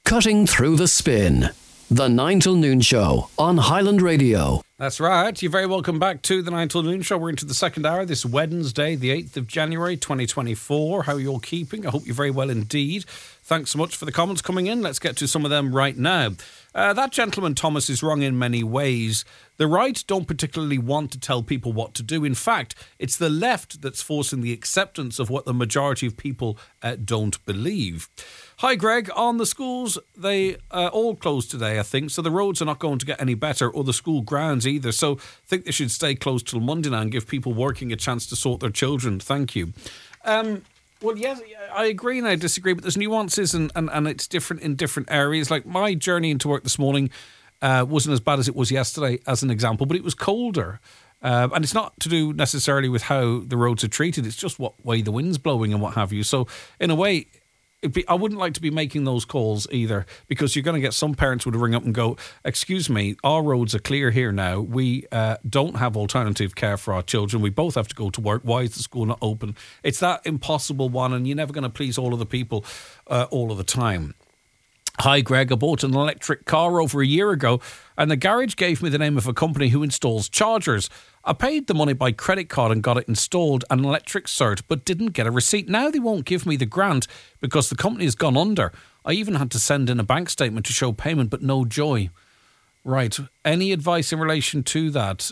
Cutting through the spin. The 9 till noon show on Highland Radio. That's right. You're very welcome back to the 9 till noon show. We're into the second hour this Wednesday, the 8th of January, 2024. How are you all keeping? I hope you're very well indeed. Thanks so much for the comments coming in. Let's get to some of them right now. That gentleman, Thomas, is wrong in many ways. The right don't particularly want to tell people what to do. In fact, it's the left that's forcing the acceptance of what the majority of people don't believe. Hi, Greg. On the schools, they all closed today, I think, so the roads are not going to get any better, or the school grounds either. So I think they should stay closed till Monday now and give people working a chance to sort their children. Thank you. Well, yes, I agree and I disagree, but there's nuances and it's different in different areas. Like my journey into work this morning wasn't as bad as it was yesterday, as an example, but it was colder. And it's not to do necessarily with how the roads are treated. It's just what way the wind's blowing and what have you. So in a way, I wouldn't like to be making those calls either, because you're going to get some parents would ring up and go, excuse me, our roads are clear here now. We don't have alternative care for our children. We both have to go to work. Why is the school not open? It's that impossible one, and you're never going to please all of the people all of the time. Hi, Greg. I bought an electric car over a year ago, and the garage gave me the name of a company who installs chargers. I paid the money by credit card and got it installed, an electric cert, but didn't get a receipt. Now they won't give me the grant because the company has gone under. I even had to send in a bank statement to show payment, but no joy. Right. Any advice in relation to that?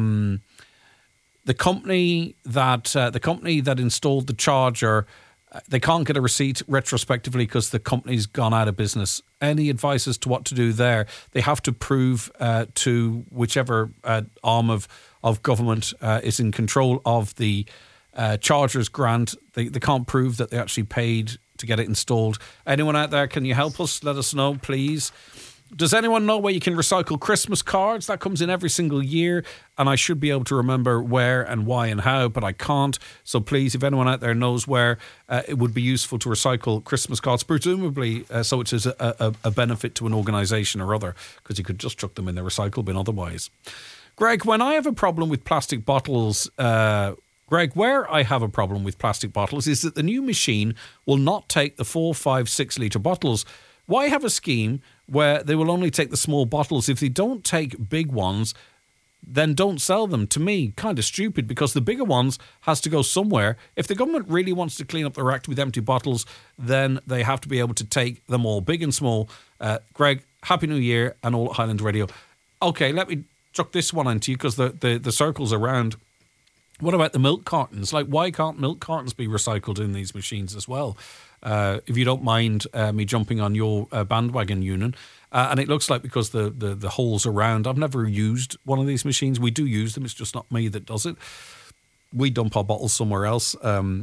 The company that installed the charger, they can't get a receipt retrospectively because the company's gone out of business. Any advice as to what to do there? They have to prove to whichever arm of government is in control of the chargers grant. They can't prove that they actually paid to get it installed. Anyone out there, can you help us? Let us know, please. Does anyone know where you can recycle Christmas cards? That comes in every single year, and I should be able to remember where and why and how, but I can't. So please, if anyone out there knows where, it would be useful to recycle Christmas cards, presumably so it is a benefit to an organisation or other, because you could just chuck them in the recycle bin otherwise. Greg, when I have a problem with plastic bottles... where I have a problem with plastic bottles is that the new machine will not take the 4, 5, 6 litre bottles. Why have a scheme where they will only take the small bottles? If they don't take big ones, then don't sell them. To me, kind of stupid, because the bigger ones has to go somewhere. If the government really wants to clean up the rack with empty bottles, then they have to be able to take them all, big and small. Greg, Happy New Year and all at Highland Radio. Okay, let me chuck this one into you, because the circle's around. What about the milk cartons? Like, why can't milk cartons be recycled in these machines as well? If you don't mind me jumping on your bandwagon, Union. And it looks like because the holes around, I've never used one of these machines. We do use them. It's just not me that does it. We dump our bottles somewhere else,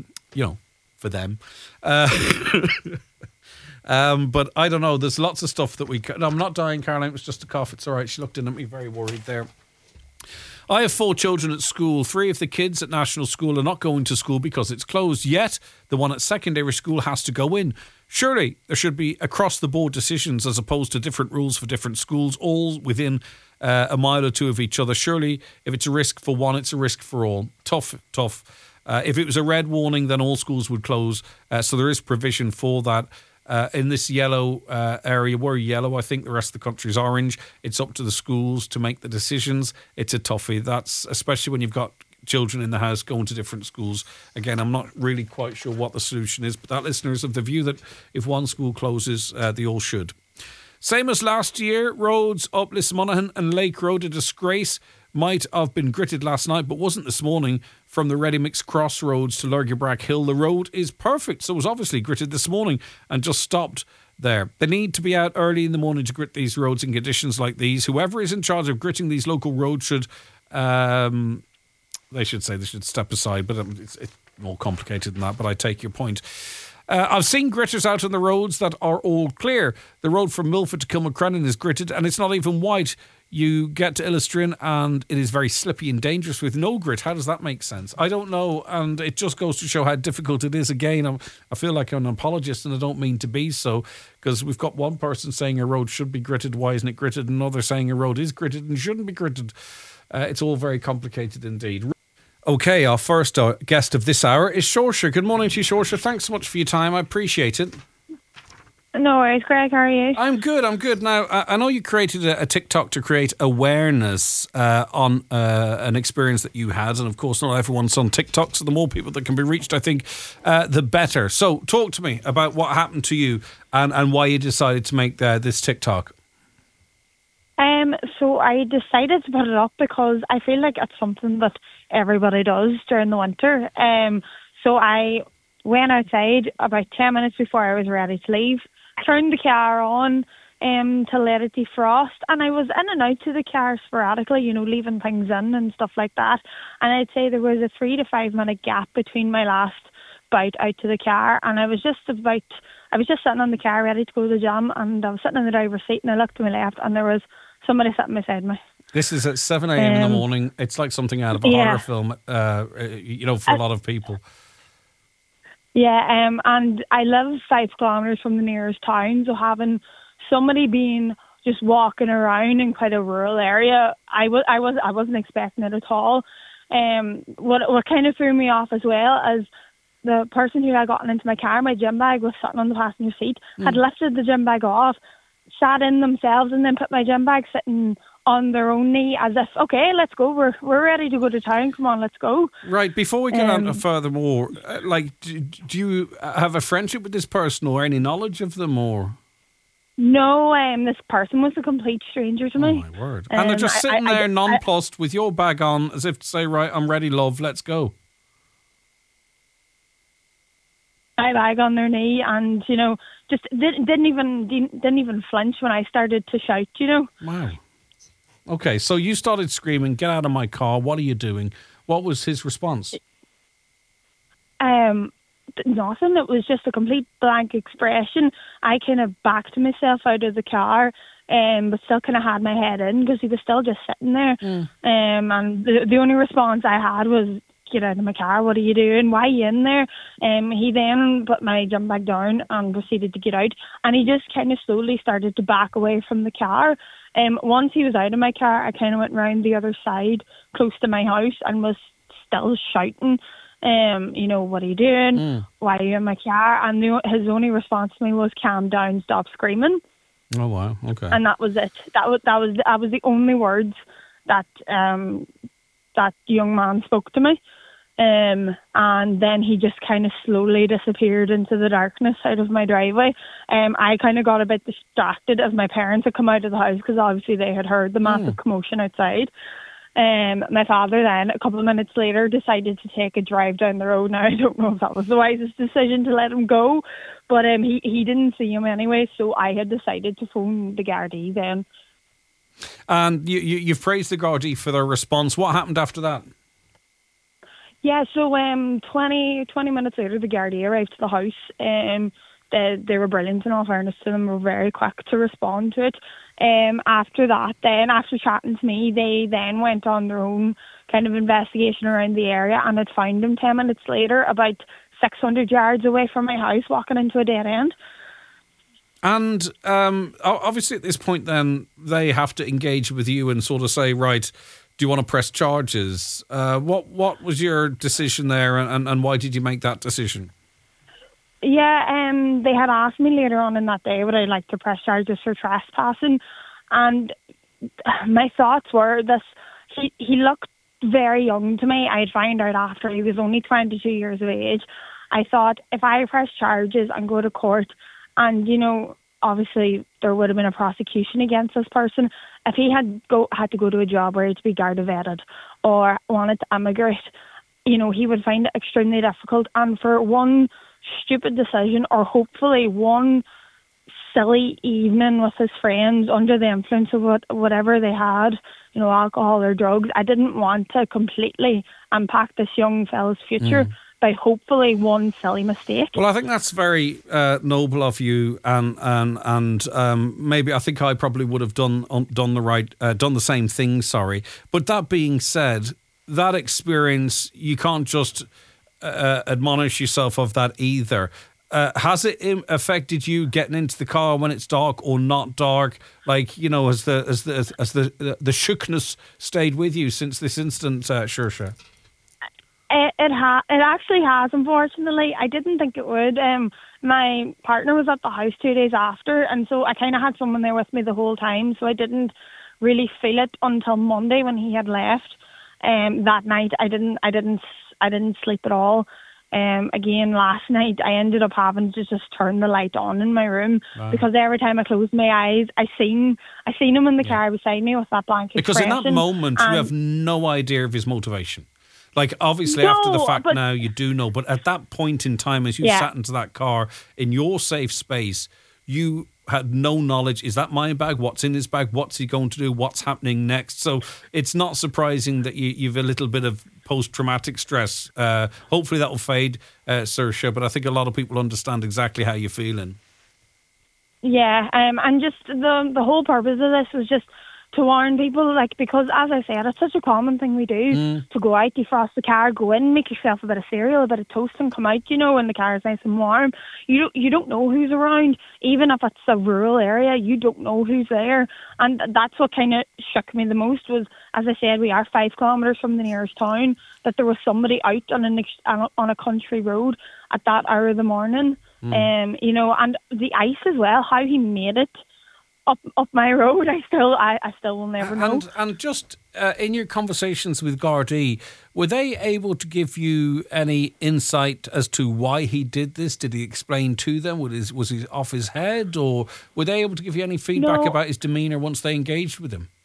for them. But I don't know. There's lots of stuff that we... No, I'm not dying, Caroline. It was just a cough. It's all right. She looked in at me very worried there. I have 4 children at school. 3 of the kids at national school are not going to school because it's closed. Yet, the one at secondary school has to go in. Surely, there should be across-the-board decisions as opposed to different rules for different schools, all within a mile or two of each other. Surely, if it's a risk for one, it's a risk for all. Tough. If it was a red warning, then all schools would close. So there is provision for that. In this yellow area, we're yellow. I think the rest of the country is orange. It's up to the schools to make the decisions. It's a toughie. That's especially when you've got children in the house going to different schools. Again, I'm not really quite sure what the solution is, but that listener is of the view that if one school closes, they all should. Same as last year, roads up Lismonaghan and Lake Road, a disgrace. Might have been gritted last night, but wasn't this morning. From the Readymix Crossroads to Lurgybrack Hill, the road is perfect. So it was obviously gritted this morning and just stopped there. They need to be out early in the morning to grit these roads in conditions like these. Whoever is in charge of gritting these local roads should, they should step aside, but it's more complicated than that, but I take your point. I've seen gritters out on the roads that are all clear. The road from Milford to Kilmacrennan is gritted and it's not even white. You get to Illistrin and it is very slippy and dangerous with no grit. How does that make sense? I don't know, and it just goes to show how difficult it is. Again, I feel like I'm an apologist and I don't mean to be so, because we've got one person saying a road should be gritted, why isn't it gritted? And another saying a road is gritted and shouldn't be gritted. It's all very complicated indeed. Okay, our first guest of this hour is Saoirse. Good morning to you, Saoirse. Thanks so much for your time. I appreciate it. No worries, Greg. How are you? I'm good. I'm good. Now, I know you created a TikTok to create awareness on an experience that you had. And of course, not everyone's on TikTok. So the more people that can be reached, I think, the better. So talk to me about what happened to you and why you decided to make this TikTok. So I decided to put it up because I feel like it's something that everybody does during the winter. So I went outside about 10 minutes before I was ready to leave, turned the car on to let it defrost, and I was in and out to the car sporadically, leaving things in and stuff like that. And I'd say there was a 3 to 5 minute gap between my last bout out to the car, and I was just sitting on the car ready to go to the gym, and I was sitting in the driver's seat, and I looked to my left, and there was somebody sitting beside me. This is at 7 a.m. in the morning. It's like something out of a horror film, for a lot of people. Yeah, and I live 5 kilometres from the nearest town, so having somebody being just walking around in quite a rural area, I wasn't expecting it at all. What kind of threw me off as well is the person who had gotten into my car, my gym bag was sitting on the passenger seat, had lifted the gym bag off, sat in themselves, and then put my gym bag sitting on their own knee as if, okay, let's go, we're ready to go to town, come on, let's go. Right, before we get on furthermore, do you have a friendship with this person or any knowledge of them, or? No, this person was a complete stranger to me. Oh my word. And they're just sitting there nonplussed with your bag on as if to say, right, I'm ready, love, let's go. My bag on their knee, and just didn't even flinch when I started to shout. Wow. Okay, so you started screaming, "Get out of my car! What are you doing?" What was his response? Nothing. It was just a complete blank expression. I kind of backed myself out of the car, but still kind of had my head in because he was still just sitting there. And the only response I had was, "Get out of my car, what are you doing? Why are you in there?" He then put my gym bag down and proceeded to get out, and he just kind of slowly started to back away from the car. Once he was out of my car, I kind of went round the other side close to my house and was still shouting, "What are you doing? Why are you in my car?" And his only response to me was, "Calm down, stop screaming." Oh wow, okay. And that was it. That was the only words that that young man spoke to me. And then he just kind of slowly disappeared into the darkness out of my driveway. I kind of got a bit distracted as my parents had come out of the house because obviously they had heard the massive commotion outside. My father then, a couple of minutes later, decided to take a drive down the road. Now, I don't know if that was the wisest decision to let him go, but he didn't see him anyway, so I had decided to phone the Gardaí then. And you've praised the Gardaí for their response. What happened after that? Yeah, so 20 minutes later, the Gardaí arrived to the house. They were brilliant, in all fairness to them, were very quick to respond to it. After that, then, after chatting to me, they then went on their own kind of investigation around the area and had found him 10 minutes later, about 600 yards away from my house, walking into a dead end. And obviously at this point then, they have to engage with you and sort of say, right, do you want to press charges? What was your decision there, and why did you make that decision? Yeah, they had asked me later on in that day would I like to press charges for trespassing, and my thoughts were this: he looked very young to me. I'd found out after he was only 22 years of age. I thought if I press charges and go to court, and obviously there would have been a prosecution against this person. If he had to go to a job where he had to be Garda vetted or wanted to immigrate, he would find it extremely difficult. And for one stupid decision, or hopefully one silly evening with his friends under the influence of whatever they had, alcohol or drugs, I didn't want to completely impact this young fella's future by hopefully one silly mistake. Well, I think that's very noble of you, and maybe I think I probably would have done the same thing. Sorry, but that being said, that experience, you can't just admonish yourself of that either. Has it affected you getting into the car when it's dark or not dark? Like, has the shookness stayed with you since this incident, Saoirse? It actually has, unfortunately. I didn't think it would. my partner was at the house 2 days after, and so I kind of had someone there with me the whole time, so I didn't really feel it until Monday when he had left. That night I didn't sleep at all. Again, last night I ended up having to just turn the light on in my room because every time I closed my eyes, I seen him in the car beside me with that blanket. Because in that moment, you have no idea of his motivation. Like, obviously, after the fact now, you do know. But at that point in time, as you sat into that car in your safe space, you had no knowledge. Is that my bag? What's in his bag? What's he going to do? What's happening next? So it's not surprising that you've a little bit of post-traumatic stress. Hopefully that will fade, Saoirse, but I think a lot of people understand exactly how you're feeling. Yeah, and just the whole purpose of this was just to warn people, like, because as I said, it's such a common thing we do to go out, defrost the car, go in, make yourself a bit of cereal, a bit of toast, and come out. You know, when the car is nice and warm. You don't know who's around, even if it's a rural area. You don't know who's there, and that's what kind of shook me the most. Was, as I said, we are 5 kilometres from the nearest town. That there was somebody out on a country road at that hour of the morning. You know, and the ice as well. How he made it up my road, I still will never know. And just in your conversations with Gardaí, were they able to give you any insight as to why he did this? Did he explain to them? Was he off his head, or were they able to give you any feedback about his demeanour once they engaged with him?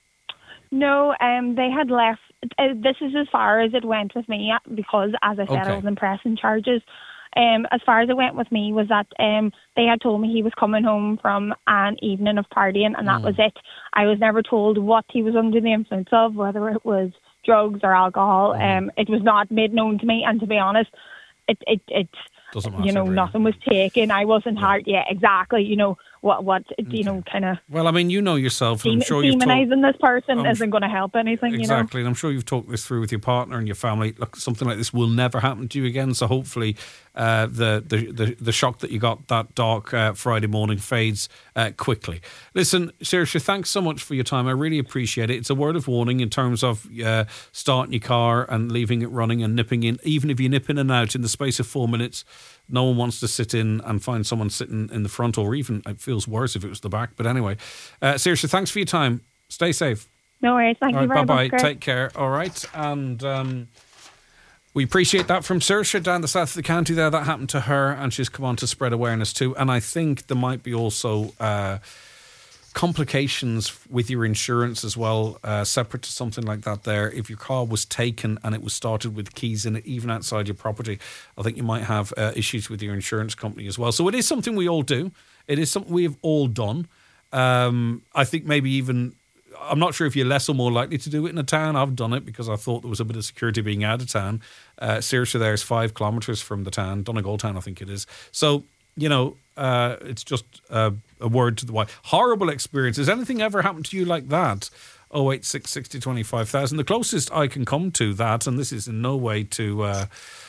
No, they had left. This is as far as it went with me because, as I said, I wasn't pressing charges. As far as it went with me was that they had told me he was coming home from an evening of partying, and that was it. I was never told what he was under the influence of, whether it was drugs or alcohol. It was not made known to me, and to be honest, it doesn't matter, you know, really. Nothing was taken. I wasn't hard. Yeah, exactly. You know what you know, kind of. Well, I mean, you know yourself, and I'm sure you've demonising this person isn't going to help anything. Exactly, you know? And I'm sure you've talked this through with your partner and your family. Look, something like this will never happen to you again. So hopefully, the shock that you got that dark Friday morning fades quickly. Listen, Saoirse, thanks so much for your time. I really appreciate it. It's a word of warning in terms of starting your car and leaving it running and nipping in. Even if you nip in and out in the space of 4 minutes, no one wants to sit in and find someone sitting in the front, or even it feels worse if it was the back. But anyway, Saoirse, thanks for your time. Stay safe. No worries. Thank you very much. Bye-bye. Take care. All right. And we appreciate that from Saoirse down the south of the county there. That happened to her, and she's come on to spread awareness too. And I think there might be also complications with your insurance as well, separate to something like that there. If your car was taken and it was started with keys in it, even outside your property, I think you might have issues with your insurance company as well. So it is something we all do. It is something we have all done. I think maybe even, I'm not sure if you're less or more likely to do it in a town. I've done it because I thought there was a bit of security being out of town. Saoirse there is 5 kilometres from the town, Donegal town I think it is. So, you know, it's just a word to the wise. Horrible experience. Has anything ever happened to you like that? 086 60 25,000. The closest I can come to that, and this is in no way to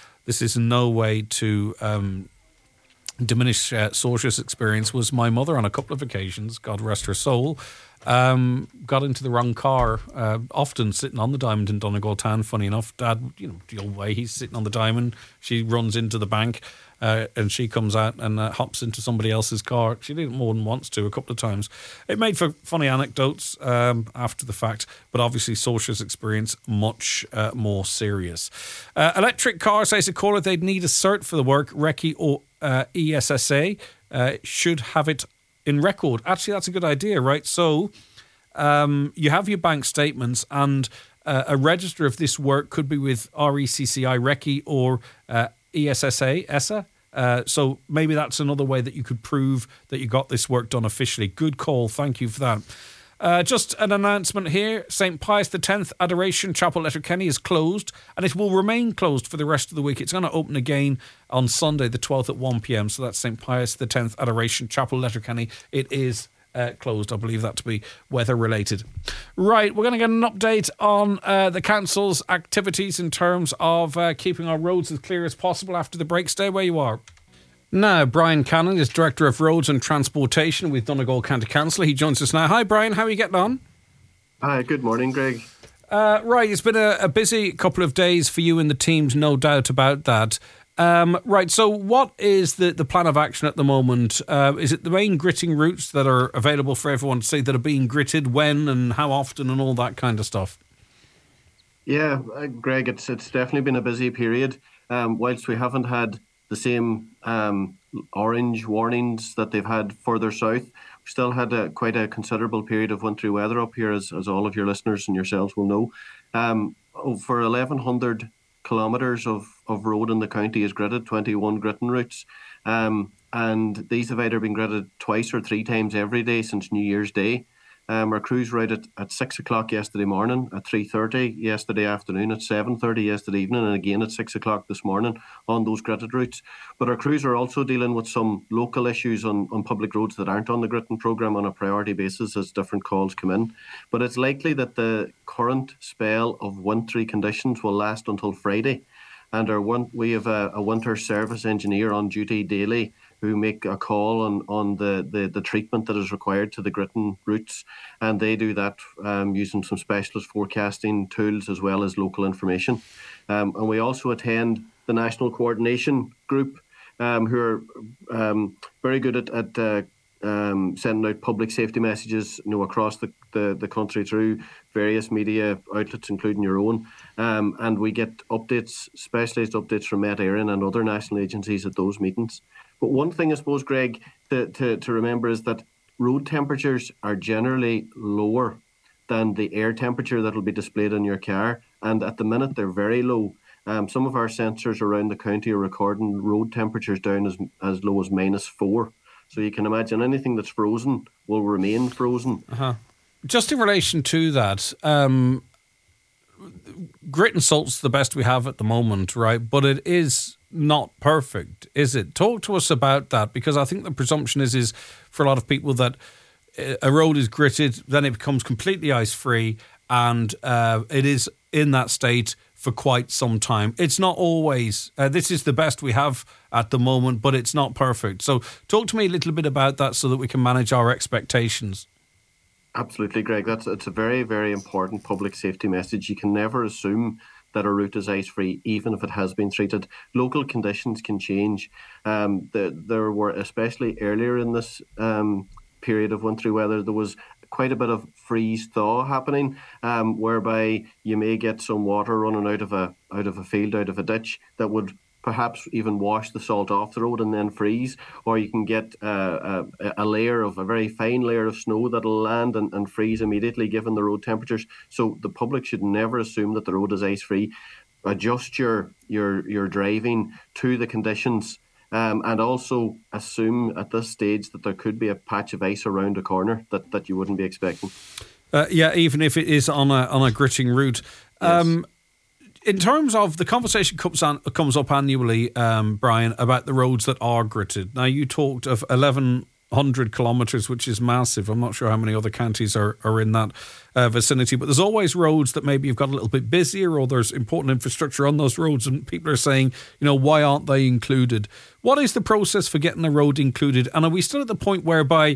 diminish Saoirse's experience, was my mother on a couple of occasions, God rest her soul, got into the wrong car, often sitting on the Diamond in Donegal town. Funny enough, Dad, you know, the old way, he's sitting on the Diamond, she runs into the bank, and she comes out and hops into somebody else's car. She did it more than once, a couple of times. It made for funny anecdotes after the fact, but obviously Saoirse's experience much more serious. Electric car, says a caller, they'd need a cert for the work. Recce or ESSA should have it in record. Actually, that's a good idea, right? So you have your bank statements, and a register of this work could be with RECCI, Recce, or ESSA. So maybe that's another way that you could prove that you got this work done officially. Good call. Thank you for that. Just an announcement here. St. Pius X Adoration Chapel, Letterkenny is closed, and it will remain closed for the rest of the week. It's going to open again on Sunday the 12th at 1 p.m. So that's St. Pius X Adoration Chapel, Letterkenny. It is closed. I believe that to be weather related. Right, we're going to get an update on the council's activities in terms of keeping our roads as clear as possible after the break. Stay where you are. Now, Brian Cannon is Director of Roads and Transportation with Donegal County Council. He joins us now. Hi, Brian. How are you getting on? Hi, good morning, Greg. Right, it's been a busy couple of days for you and the teams, no doubt about that. Right, so what is the plan of action at the moment? Is it the main gritting routes that are available for everyone to see that are being gritted, when and how often and all that kind of stuff? Yeah, Greg, it's definitely been a busy period. Whilst we haven't had the same orange warnings that they've had further south, we still had quite a considerable period of wintry weather up here, as all of your listeners and yourselves will know. Over 1,100 kilometres of road in the county is gridded, 21 gritting routes. And these have either been gridded twice or three times every day since New Year's Day. Our crews were out at 6 o'clock yesterday morning, at 3:30 yesterday afternoon, at 7:30 yesterday evening, and again at 6 o'clock this morning on those gritted routes. But our crews are also dealing with some local issues on public roads that aren't on the gritting programme on a priority basis as different calls come in. But it's likely that the current spell of wintry conditions will last until Friday. And we have a winter service engineer on duty daily who make a call on the treatment that is required to the gritting routes. And they do that using some specialist forecasting tools as well as local information. And we also attend the National Coordination Group, who are very good at sending out public safety messages, across the country through various media outlets, including your own. And we get updates, specialised updates from Met Éireann and other national agencies at those meetings. But one thing, I suppose, Greg, to remember is that road temperatures are generally lower than the air temperature that will be displayed in your car. And at the minute, they're very low. Some of our sensors around the county are recording road temperatures down as low as -4. So you can imagine anything that's frozen will remain frozen. Just in relation to that, grit and salt's the best we have at the moment, right? But it is not perfect, is it? Talk to us about that, because I think the presumption is for a lot of people that a road is gritted, then it becomes completely ice-free, and it is in that state for quite some time. It's not always. This is the best we have at the moment, but it's not perfect. So talk to me a little bit about that so that we can manage our expectations. Absolutely, Greg. It's a very, very important public safety message. You can never assume that a route is ice-free, even if it has been treated. Local conditions can change. There were, especially earlier in this period of wintry weather, there was quite a bit of freeze-thaw happening, whereby you may get some water running out of a field, out of a ditch, that would perhaps even wash the salt off the road and then freeze, or you can get a very fine layer of snow that'll land and freeze immediately given the road temperatures. So the public should never assume that the road is ice-free. Adjust your driving to the conditions, and also assume at this stage that there could be a patch of ice around a corner that you wouldn't be expecting. Even if it is on a gritting route. Yes. In terms of the conversation comes up annually, Brian, about the roads that are gritted. Now, you talked of 1,100 kilometres, which is massive. I'm not sure how many other counties are in that vicinity, but there's always roads that maybe you've got a little bit busier, or there's important infrastructure on those roads, and people are saying, why aren't they included? What is the process for getting a road included? And are we still at the point whereby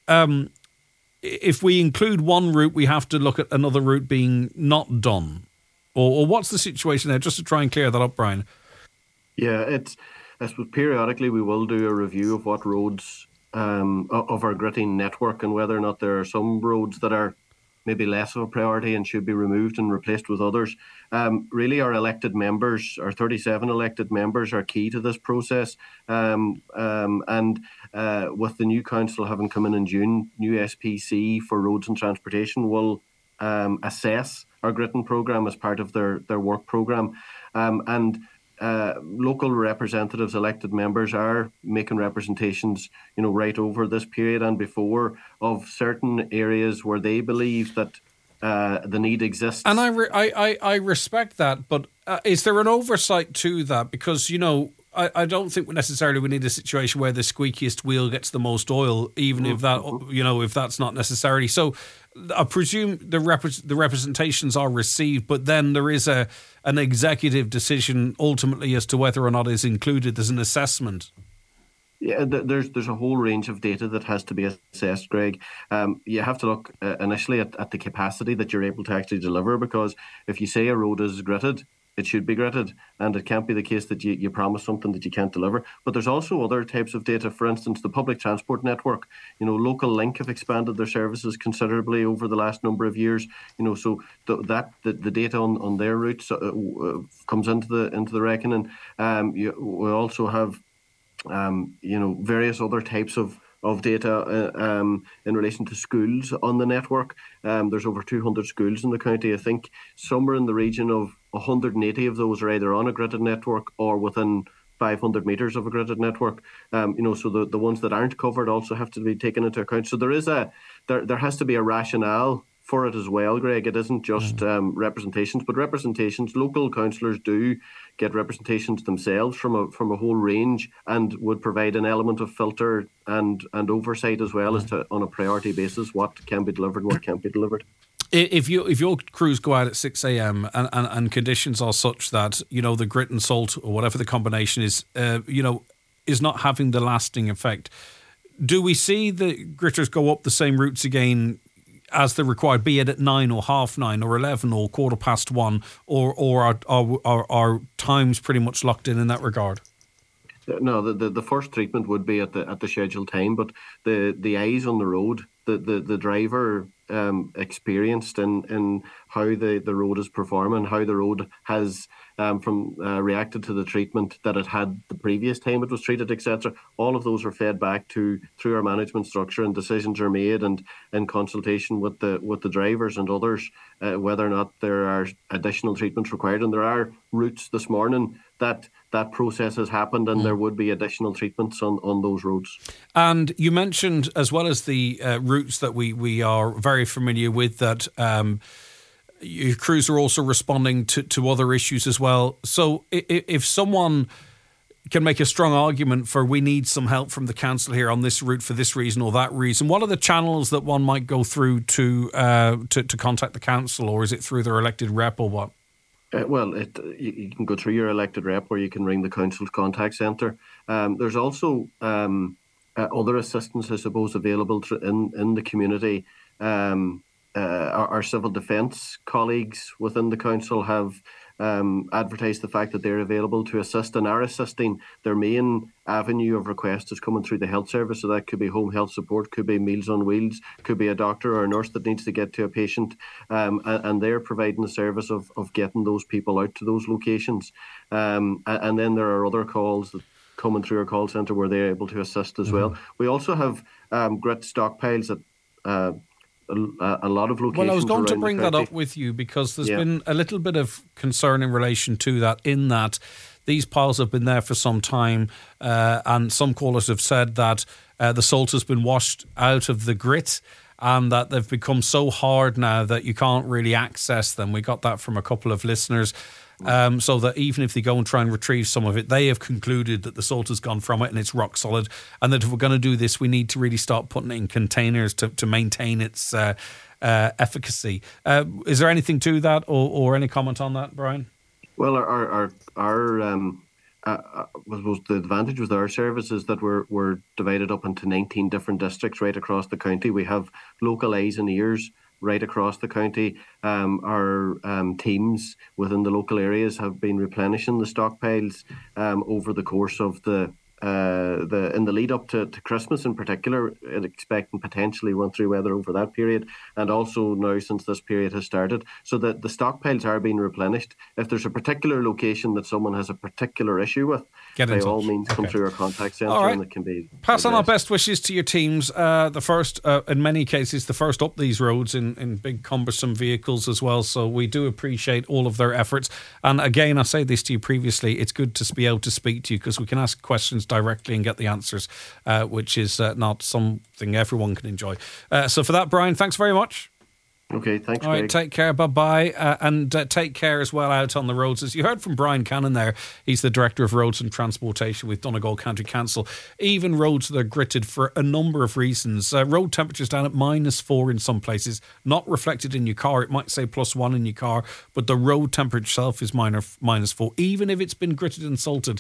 if we include one route, we have to look at another route being not done? Or what's the situation there, just to try and clear that up, Brian? Yeah, I suppose periodically we will do a review of what roads of our gritting network, and whether or not there are some roads that are maybe less of a priority and should be removed and replaced with others. Really, our elected members, our 37 elected members, are key to this process. And with the new council having come in June, new SPC for roads and transportation will assess our gritting programme as part of their work programme. And local representatives, elected members, are making representations, right over this period and before, of certain areas where they believe that the need exists. And I respect that, but is there an oversight to that? Because, I don't think necessarily we need a situation where the squeakiest wheel gets the most oil, even if that, if that's not necessary. So I presume the representations are received, but then there is an executive decision ultimately as to whether or not it's included. There's an assessment. Yeah, there's a whole range of data that has to be assessed, Greg. You have to look initially at the capacity that you're able to actually deliver, because if you say a road is gritted, it should be gritted, and it can't be the case that you promise something that you can't deliver. But there's also other types of data. For instance, the public transport network. Local Link have expanded their services considerably over the last number of years. So the data on their routes comes into the reckoning. We also have various other types of data in relation to schools on the network. There's over 200 schools in the county. I think somewhere in the region of 180 of those are either on a gridded network or within 500 metres of a gridded network. So the ones that aren't covered also have to be taken into account. So there has to be a rationale for it as well, Greg. It isn't just representations, but representations. Local councillors do get representations themselves from a whole range, and would provide an element of filter and oversight as well as to, on a priority basis, what can be delivered and what can't be delivered. If your crews go out at 6 a.m. and conditions are such that the grit and salt or whatever the combination is, is not having the lasting effect, do we see the gritters go up the same routes again as they're required, be it at 9 or 9:30 or 11 or 1:15, or are times pretty much locked in that regard? No, the first treatment would be at the scheduled time, but the eyes on the road, the driver experienced in how the road is performing, how the road has reacted to the treatment that it had the previous time it was treated, etc. All of those are fed back through our management structure, and decisions are made and in consultation with the drivers and others whether or not there are additional treatments required. And there are routes this morning that process has happened, and there would be additional treatments on those roads. And you mentioned, as well as the routes that we are very familiar with, that your crews are also responding to other issues as well. So if someone can make a strong argument for we need some help from the council here on this route for this reason or that reason, what are the channels that one might go through to contact the council, or is it through their elected rep or what? You can go through your elected rep, or you can ring the council's contact centre. There's also other assistance, I suppose, available in the community. Our civil defence colleagues within the council have advertised the fact that they're available to assist and are assisting. Their main avenue of request is coming through the health service, so that could be home health support, could be Meals on Wheels, could be a doctor or a nurse that needs to get to a patient, and they're providing the service of getting those people out to those locations. And then there are other calls that coming through our call centre where they're able to assist as well. We also have grit stockpiles at a lot of locations. Well, I was going to bring that up with you, because there's been a little bit of concern in relation to that, in that these piles have been there for some time, and some callers have said that the salt has been washed out of the grit, and that they've become so hard now that you can't really access them. We got that from a couple of listeners. So that even if they go and try and retrieve some of it, they have concluded that the salt has gone from it and it's rock solid, and that if we're going to do this, we need to really start putting it in containers to maintain its efficacy. Is there anything to that, or any comment on that, Brian? Well, our the advantage with our service is that we're divided up into 19 different districts right across the county. We have local eyes and ears right across the county. Our teams within the local areas have been replenishing the stockpiles over the course of in the lead up to Christmas in particular, expecting potentially wintry weather over that period, and also now since this period has started, so that the stockpiles are being replenished. If there's a particular location that someone has a particular issue with, by all means come through our contact centre, and it can be pass on our best wishes to your teams. The first, in many cases, the first up these roads in big cumbersome vehicles as well, so we do appreciate all of their efforts. And again, I say this to you previously, it's good to be able to speak to you, because we can ask questions directly and get the answers, which is not something everyone can enjoy. So for that, Brian, thanks very much. Okay, thanks, all right, Greg. take care, bye-bye, and take care as well out on the roads. As you heard from Brian Cannon there, he's the Director of Roads and Transportation with Donegal County Council. Even roads that are gritted for a number of reasons. Road temperatures down at -4 in some places, not reflected in your car. It might say +1 in your car, but the road temperature itself is -4, even if it's been gritted and salted.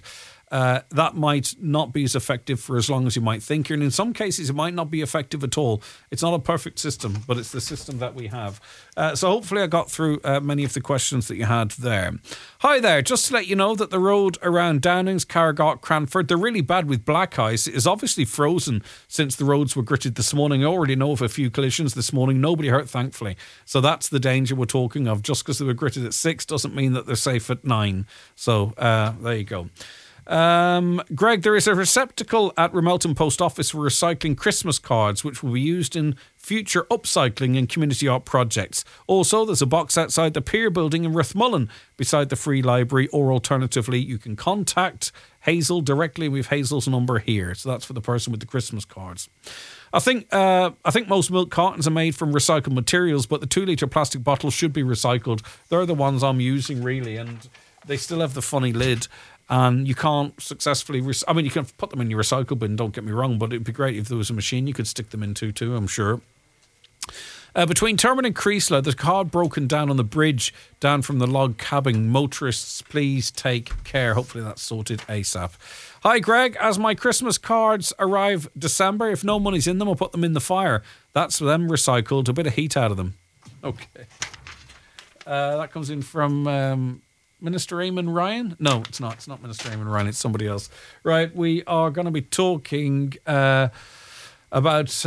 that might not be as effective for as long as you might think. And in some cases, it might not be effective at all. It's not a perfect system, but it's the system that we have. So hopefully I got through many of the questions that you had there. Hi there. Just to let you know that the road around Downings, Carragot, Cranford, they're really bad with black ice. It is obviously frozen since the roads were gritted this morning. I already know of a few collisions this morning. Nobody hurt, thankfully. So that's the danger we're talking of. Just because they were gritted at 6 doesn't mean that they're safe at 9. So there you go. Greg, there is a receptacle at Ramelton Post Office for recycling Christmas cards, which will be used in future upcycling and community art projects. Also, there's a box outside the Pier building in Rathmullen beside the Free Library, or alternatively, you can contact Hazel directly. We have Hazel's number here. So that's for the person with the Christmas cards. I think most milk cartons are made from recycled materials, but the 2-litre plastic bottles should be recycled. They're the ones I'm using, really, and they still have the funny lid. And you can't successfully... you can put them in your recycle bin, don't get me wrong, but it'd be great if there was a machine you could stick them into too, I'm sure. Between Termon and Creasler, the car broken down on the bridge down from the log cabin. Motorists, please take care. Hopefully that's sorted ASAP. Hi, Greg. As my Christmas cards arrive December, if no money's in them, I'll put them in the fire. That's them recycled. A bit of heat out of them. Okay. That comes in from... Minister Eamon Ryan? No, it's not. It's not Minister Eamon Ryan. It's somebody else. Right, we are going to be talking about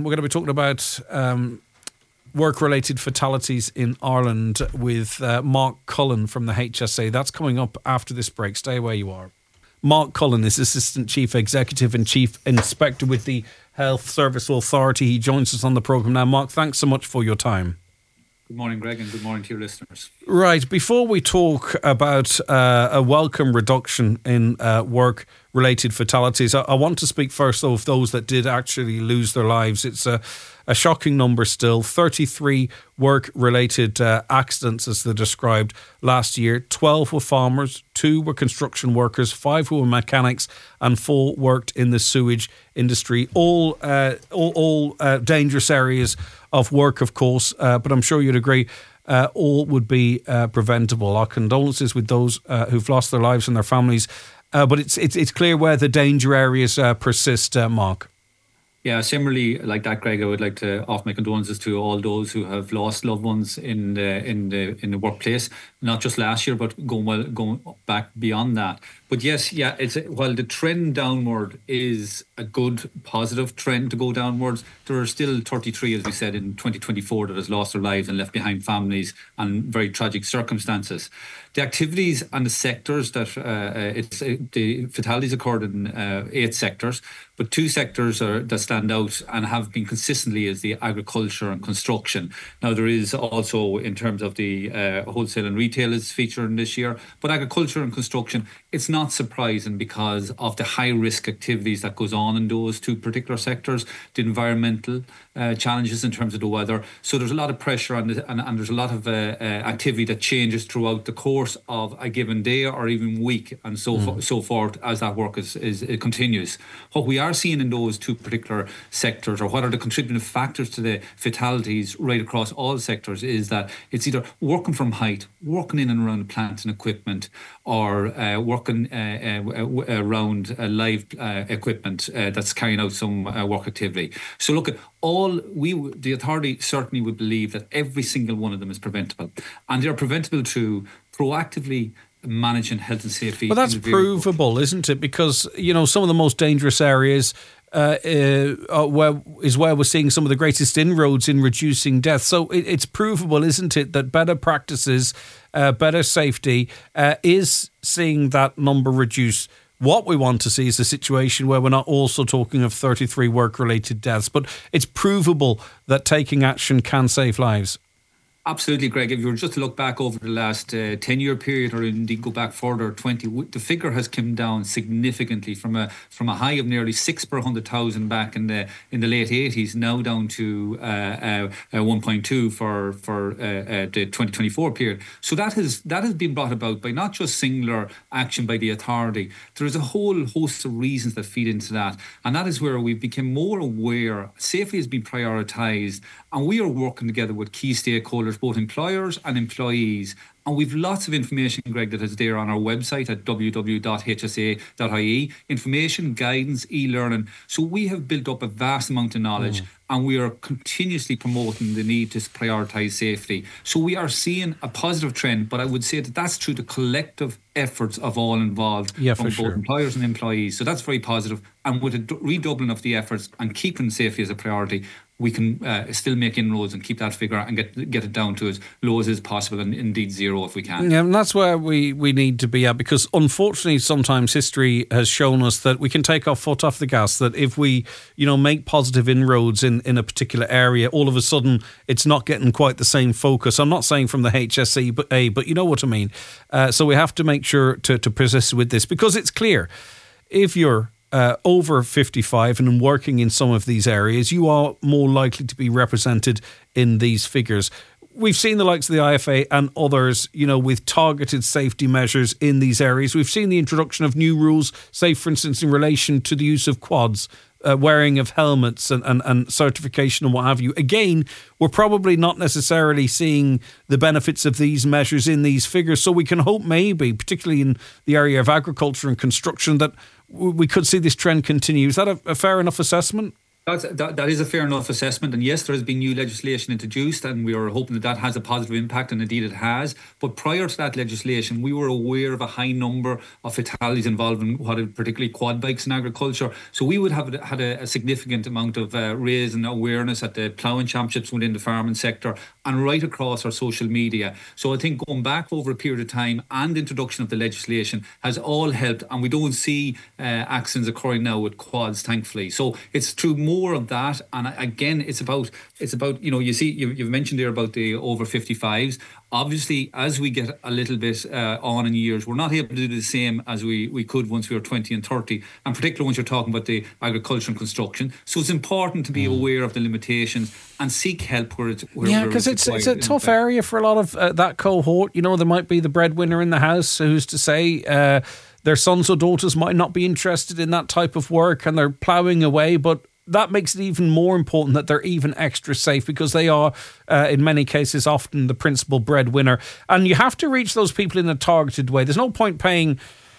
work-related fatalities in Ireland with Mark Cullen from the HSA. That's coming up after this break. Stay where you are. Mark Cullen is Assistant Chief Executive and Chief Inspector with the Health Service Authority. He joins us on the programme now. Mark, thanks so much for your time. Good morning, Greg, and good morning to your listeners. Right, before we talk about a welcome reduction in work-related fatalities, I want to speak first of those that did actually lose their lives. It's a shocking number still. 33 work-related accidents, as they're described, last year. 12 were farmers, 2 were construction workers, 5 who were mechanics, and 4 worked in the sewage industry. All dangerous areas of work, of course, but I'm sure you'd agree all would be preventable. Our condolences with those who've lost their lives and their families, but it's clear where the danger areas persist, Mark. Yeah, similarly, like that, Greg, I would like to offer my condolences to all those who have lost loved ones in the workplace, not just last year, but going back beyond that. But yes, yeah, while the trend downward is a good, positive trend to go downwards, there are still 33, as we said, in 2024 that has lost their lives and left behind families and very tragic circumstances. The activities and the sectors that the fatalities occurred in 8 sectors, but 2 sectors that stand out and have been consistently is the agriculture and construction. Now, there is also, in terms of the wholesale and retail is featuring this year, but agriculture and construction, it's not surprising because of the high risk activities that goes on in those 2 particular sectors, the environmental challenges in terms of the weather. So there's a lot of pressure and there's a lot of activity that changes throughout the course of a given day or even week and so forth as that work it continues. What we are seeing in those 2 particular sectors, or what are the contributing factors to the fatalities right across all sectors, is that it's either working from height, working in and around plant and equipment, or working around live equipment that's carrying out some work activity. So look, the authority certainly would believe that every single one of them is preventable, and they are preventable through proactively managing health and safety. Well, that's provable, isn't it? Because, some of the most dangerous areas where we're seeing some of the greatest inroads in reducing death. So it's provable, isn't it, that better practices, better safety is seeing that number reduce. What we want to see is a situation where we're not also talking of 33 work-related deaths, but it's provable that taking action can save lives. Absolutely, Greg. If you were just to look back over the last 10-year period, or indeed go back further, 20, the figure has come down significantly from a high of nearly 6 per 100,000 back in the late 80s, now down to 1.2 for the 2024 period. So that has been brought about by not just singular action by the authority. There is a whole host of reasons that feed into that, and that is where we've become more aware. Safety has been prioritised, and we are working together with key stakeholders stakeholders, both employers and employees. And we've lots of information, Greg, that is there on our website at www.hsa.ie. Information, guidance, e-learning. So we have built up a vast amount of knowledge and we are continuously promoting the need to prioritise safety. So we are seeing a positive trend, but I would say that that's through the collective efforts of all involved, from both employers and employees. So that's very positive. And with a redoubling of the efforts and keeping safety as a priority, we can still make inroads and keep that figure and get it down to as low as is possible, and indeed zero if we can. Yeah, and that's where we need to be at, because unfortunately sometimes history has shown us that we can take our foot off the gas, that if we make positive inroads in a particular area, all of a sudden it's not getting quite the same focus. I'm not saying from the HSE, but you know what I mean. So we have to make sure to persist with this, because it's clear if you're over 55 and working in some of these areas, you are more likely to be represented in these figures. We've seen the likes of the IFA and others, with targeted safety measures in these areas. We've seen the introduction of new rules, say, for instance, in relation to the use of quads, wearing of helmets and certification and what have you. Again, we're probably not necessarily seeing the benefits of these measures in these figures. So we can hope maybe, particularly in the area of agriculture and construction, that we could see this trend continue. Is that a fair enough assessment? That is a fair enough assessment, and yes, there has been new legislation introduced, and we are hoping that has a positive impact, and indeed it has. But prior to that legislation, we were aware of a high number of fatalities involving particularly quad bikes in agriculture. So we would have had a significant amount of raise and awareness at the ploughing championships within the farming sector and right across our social media. So I think going back over a period of time and introduction of the legislation has all helped, and we don't see accidents occurring now with quads, thankfully. So it's through more of that, and again, it's about you've mentioned there about the over 55s. Obviously, as we get a little bit on in years, we're not able to do the same as we could once we were 20 and 30, and particularly once you're talking about the agriculture and construction. So it's important to be aware of the limitations and seek help where it's because it's a tough area for a lot of that cohort. There might be the breadwinner in the house who's to say their sons or daughters might not be interested in that type of work, and they're ploughing away, but that makes it even more important that they're even extra safe, because they are, in many cases, often the principal breadwinner. And you have to reach those people in a targeted way. There's no point paying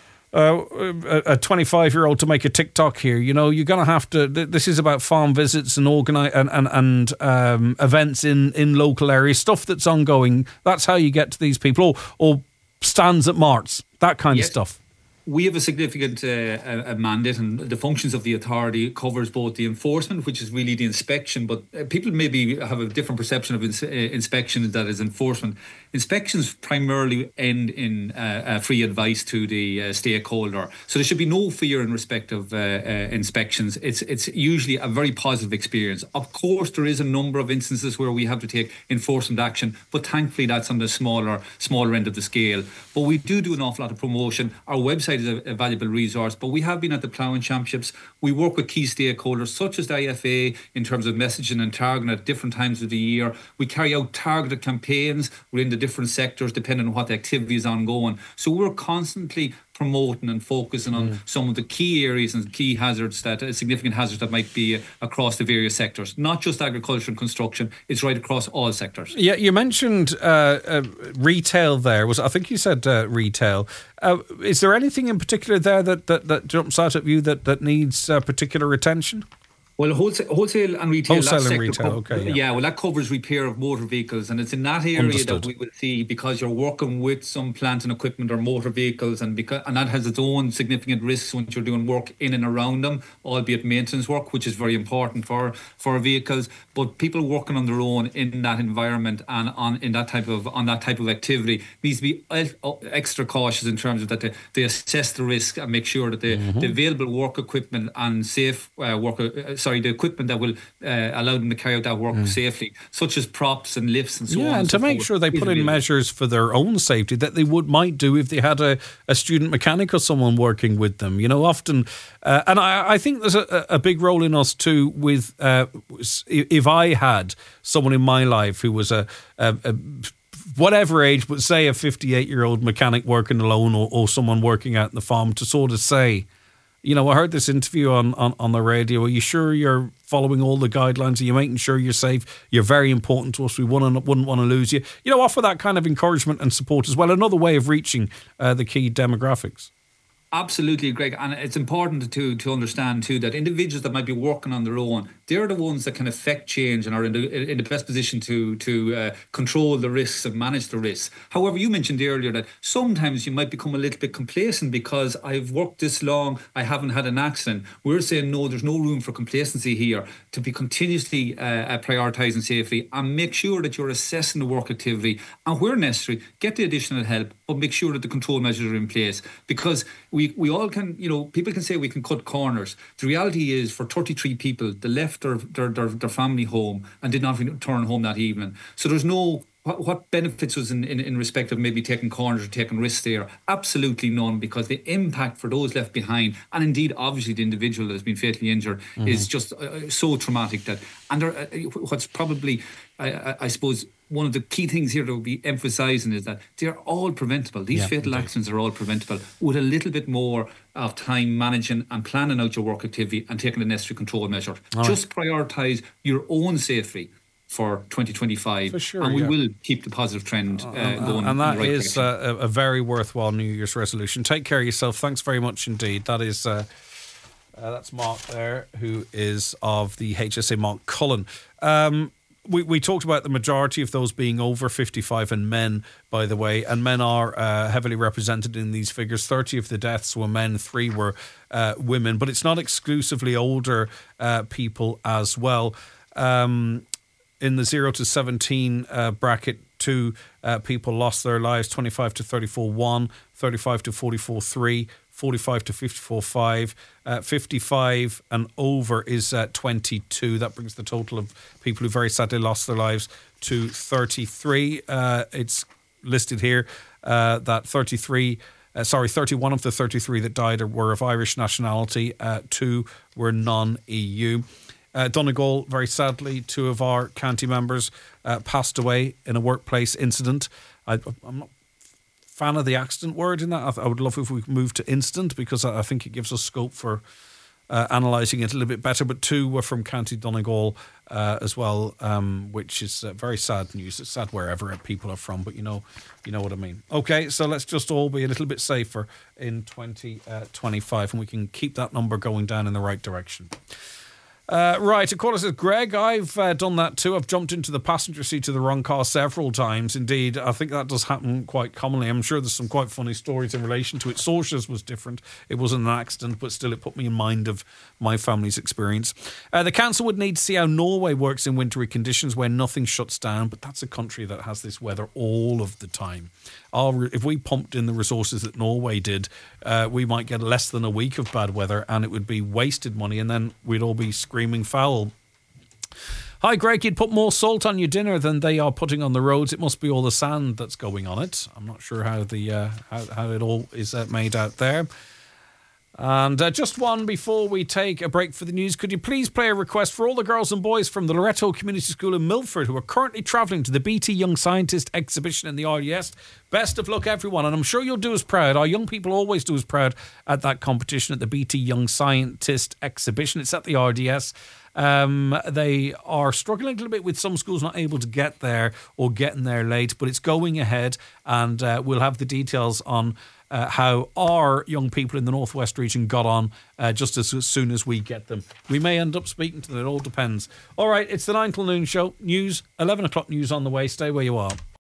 a 25-year-old to make a TikTok here. You're going to have to. This is about farm visits and and events in local areas, stuff that's ongoing. That's how you get to these people, or stands at marts, that kind of stuff. We have a significant mandate, and the functions of the authority covers both the enforcement, which is really the inspection, but people maybe have a different perception of inspection that is enforcement. Inspections primarily end in free advice to the stakeholder. So there should be no fear in respect of inspections. It's usually a very positive experience. Of course, there is a number of instances where we have to take enforcement action, but thankfully that's on the smaller end of the scale. But we do an awful lot of promotion. Our website is a valuable resource, but we have been at the ploughing championships. We work with key stakeholders such as the IFA in terms of messaging and targeting at different times of the year. We carry out targeted campaigns within the different sectors depending on what the activity is ongoing. So we're constantly promoting and focusing on some of the key areas and key hazards, significant hazards that might be across the various sectors, not just agriculture and construction. It's right across all sectors. Yeah, you mentioned retail there. I think you said retail. Is there anything in particular there that jumps out at you that needs particular attention? Well, wholesale and retail. Wholesale and retail, okay. Yeah, well, that covers repair of motor vehicles, and it's in that area that we will see, because you're working with some plant and equipment or motor vehicles, and that has its own significant risks when you're doing work in and around them, albeit maintenance work, which is very important for vehicles. But people working on their own in that environment and on that type of activity needs to be extra cautious in terms of that they assess the risk and make sure that the available work equipment and safe the equipment that will allow them to carry out that work safely, such as props and lifts and so on. Yeah, and to make sure they put in measures for their own safety that they might do if they had a student mechanic or someone working with them. Often, and I think there's a big role in us too with if I had someone in my life who was a whatever age, but say a 58-year-old mechanic working alone or someone working out in the farm, to sort of say, you know, I heard this interview on the radio. Are you sure you're following all the guidelines? Are you making sure you're safe? You're very important to us. We wouldn't want to lose you. You know, offer that kind of encouragement and support as well. Another way of reaching the key demographics. Absolutely, Greg. And it's important to understand too that individuals that might be working on their own, they're the ones that can affect change and are in the best position to control the risks and manage the risks. However, you mentioned earlier that sometimes you might become a little bit complacent because I've worked this long, I haven't had an accident. We're saying no, there's no room for complacency here, to be continuously prioritising safety and make sure that you're assessing the work activity, and where necessary, get the additional help, but make sure that the control measures are in place. Because we all can, you know, people can say we can cut corners. The reality is, for 33 people, they left their family home and did not return home that evening. So there's no, what benefits was in respect of maybe taking corners or taking risks there? Absolutely none, because the impact for those left behind, and indeed obviously the individual that has been fatally injured, is just so traumatic that, and what's probably, I suppose, one of the key things here that we'll be emphasising is that they're all preventable. These fatal accidents are all preventable with a little bit more of time managing and planning out your work activity and taking the necessary control measures. Just prioritise your own safety for 2025, for sure, and we will keep the positive trend going. And that in the right is direction. a very worthwhile New Year's resolution. Take care of yourself. Thanks very much indeed. That is that's Mark there, who is of the HSA, Mark Cullen. We talked about the majority of those being over 55 and men, by the way, and men are heavily represented in these figures. 30 of the deaths were men, 3 were women, but it's not exclusively older people as well. In the 0 to 17 bracket, 2 people lost their lives. 25 to 34, 1. 35 to 44, 3. 45 to 54, 5. 55 and over is 22. That brings the total of people who very sadly lost their lives to 33. It's listed here that 31 of the 33 that died were of Irish nationality. 2 were non-EU. Donegal, very sadly, 2 of our county members passed away in a workplace incident. I'm not a fan of the accident word in that. I would love if we could move to incident, because I think it gives us scope for analysing it a little bit better. But 2 were from County Donegal as well, which is very sad news. It's sad wherever people are from, but you know what I mean. Okay, so let's just all be a little bit safer in 2025, and we can keep that number going down in the right direction. Right, a caller says, Greg, I've done that too. I've jumped into the passenger seat of the wrong car several times. Indeed, I think that does happen quite commonly. I'm sure there's some quite funny stories in relation to it. Sources was different. It wasn't an accident, but still it put me in mind of my family's experience. The council would need to see how Norway works in wintry conditions where nothing shuts down, but that's a country that has this weather all of the time. If we pumped in the resources that Norway did, we might get less than a week of bad weather, and it would be wasted money, and then we'd all be screaming foul. Hi, Greg, you'd put more salt on your dinner than they are putting on the roads. It must be all the sand that's going on it. I'm not sure how how it all is made out there. And just one before we take a break for the news. Could you please play a request for all the girls and boys from the Loretto Community School in Milford who are currently travelling to the BT Young Scientist exhibition in the RDS? Best of luck, everyone. And I'm sure you'll do us proud. Our young people always do us proud at that competition at the BT Young Scientist exhibition. It's at the RDS. They are struggling a little bit with some schools not able to get there or getting there late, but it's going ahead, and we'll have the details on how our young people in the Northwest region got on just as soon as we get them. We may end up speaking to them. It all depends. All right, it's the 9 till noon show. News, 11 o'clock news on the way. Stay where you are.